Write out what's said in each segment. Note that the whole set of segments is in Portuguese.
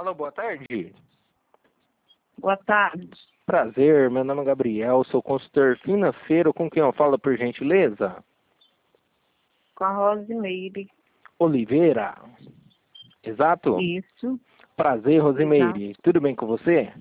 Alô, boa tarde. Boa tarde. Prazer, meu nome é Gabriel, sou consultor financeiro. Com quem eu falo, por gentileza? Com a Rosimeire. Oliveira. Exato? Isso. Prazer, Rosimeire. Tudo bem com você?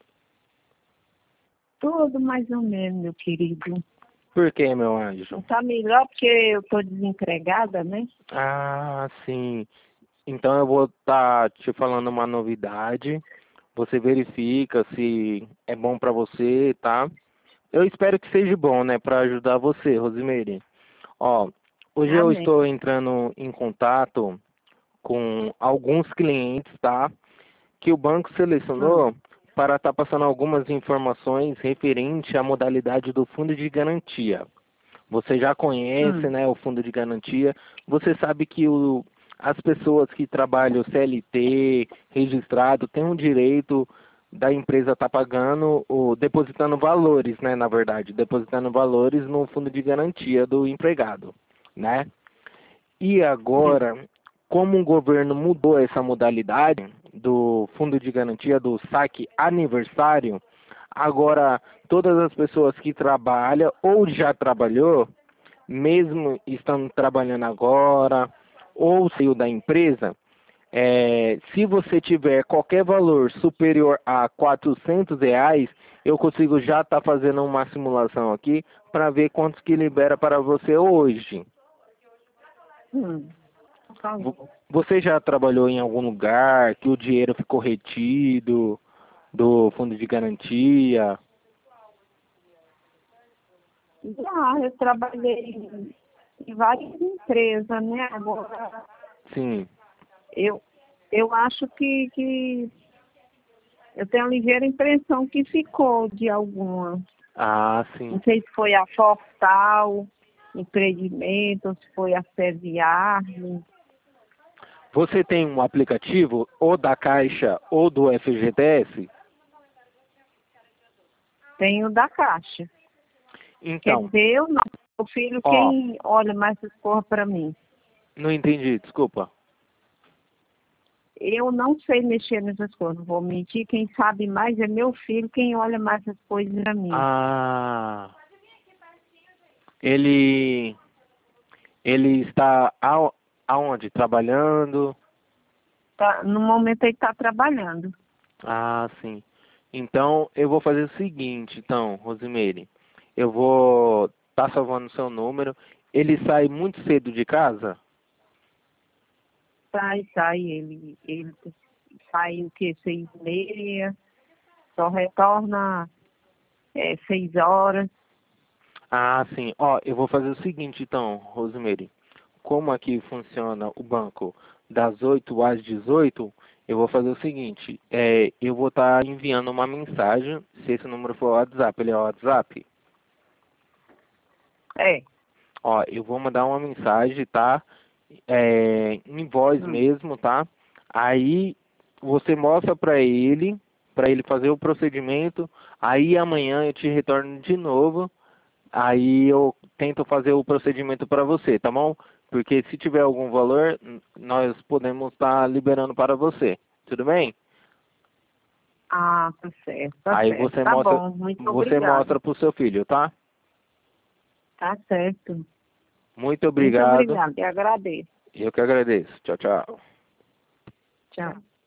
Tudo mais ou menos, meu querido. Por que, meu anjo? Tá melhor porque eu tô desempregada, né? Ah, sim. Então eu vou estar te falando uma novidade. Você verifica se é bom para você, tá? Eu espero que seja bom, né, para ajudar você, Rosimeire. Ó, hoje eu Amém. estou entrando em contato com alguns clientes, tá? Que o banco selecionou para estar passando algumas informações referente à modalidade do fundo de garantia. Você já conhece, né, o fundo de garantia. Você sabe que as pessoas que trabalham CLT, registrado, têm o direito da empresa estar pagando, ou depositando valores, né, na verdade, depositando valores no fundo de garantia do empregado, né? E agora, como o governo mudou essa modalidade do fundo de garantia do saque aniversário, agora todas as pessoas que trabalham ou já trabalhou, mesmo estando trabalhando agora ou saiu da empresa, se você tiver qualquer valor superior a R$ 400, eu consigo já estar fazendo uma simulação aqui para ver quantos que libera para você hoje. Por favor. Você já trabalhou em algum lugar que o dinheiro ficou retido do fundo de garantia? Eu trabalhei em várias empresas, né? Agora, Sim. eu, eu acho que eu tenho a ligeira impressão que ficou de alguma. Ah, sim. Não sei se foi a Fortal, empreendimento, se foi a Serviar. Você tem um aplicativo ou da Caixa ou do FGTS? Tenho da Caixa. Quer Então, dizer, eu não. O filho, ó, quem olha mais essas coisas para mim. não entendi, desculpa. Eu não sei mexer nessas coisas, não vou mentir. Quem sabe mais é meu filho, quem olha mais essas coisas para mim. Ah, ele ele está aonde? Trabalhando? Tá, no momento ele está trabalhando. Ah, sim. Então, eu vou fazer o seguinte, então, Rosimeire. Eu vou estar salvando o seu número. Ele sai muito cedo de casa? Sai, ele sai o quê? 6h30, só retorna 6 horas. Ah, sim. Ó, eu vou fazer o seguinte, então, Rosimeire. Como aqui funciona o banco das 8 às 18, eu vou fazer o seguinte. Eu vou estar enviando uma mensagem, se esse número for WhatsApp, ele é WhatsApp. É. Ó, eu vou mandar uma mensagem, tá? Em voz Hum. mesmo, tá? Aí você mostra para ele fazer o procedimento. Aí amanhã eu te retorno de novo. Aí eu tento fazer o procedimento para você, tá bom? Porque se tiver algum valor, nós podemos estar liberando para você. Tudo bem? Ah, tá certo, tá Aí certo. Tá bom, muito você obrigada. mostra pro seu filho, tá? Tá certo. Muito Muito obrigado. obrigada, eu agradeço. Eu que agradeço. Tchau, tchau. Tchau.